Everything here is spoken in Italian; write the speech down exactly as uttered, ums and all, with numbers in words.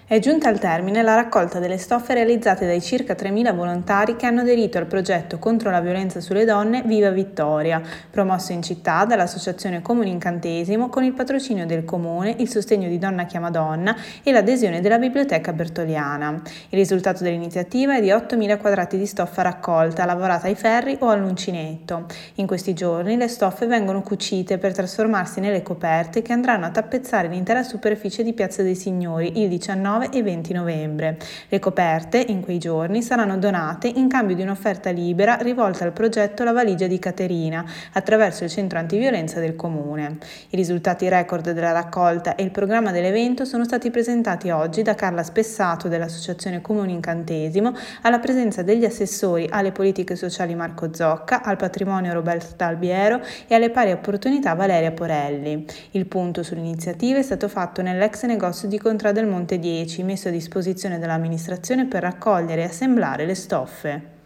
È giunta al termine la raccolta delle stoffe realizzate dai circa tremila volontari che hanno aderito al progetto contro la violenza sulle donne Viva Vittoria, promosso in città dall'Associazione Comune Incantesimo con il patrocinio del Comune, il sostegno di Donna Chiama Donna e l'adesione della Biblioteca Bertoliana. Il risultato dell'iniziativa è di ottomila quadrati di stoffa raccolta, lavorata ai ferri o all'uncinetto. In questi giorni le stoffe vengono cucite per trasformarsi nelle coperte che andranno a tappezzare l'intera superficie di Piazza dei Signori il diciannove e venti novembre. Le coperte, in quei giorni, saranno donate in cambio di un'offerta libera rivolta al progetto La Valigia di Caterina, attraverso il centro antiviolenza del Comune. I risultati record della raccolta e il programma dell'evento sono stati presentati oggi da Carla Spessato dell'Associazione Comune Incantesimo, alla presenza degli assessori alle politiche sociali Marco Zocca, al patrimonio Roberta Albiero e alle pari opportunità Valeria Porelli. Il punto sull'iniziativa è stato fatto nell'ex negozio di Contra del Monte dieci, messo a disposizione dell'amministrazione per raccogliere e assemblare le stoffe.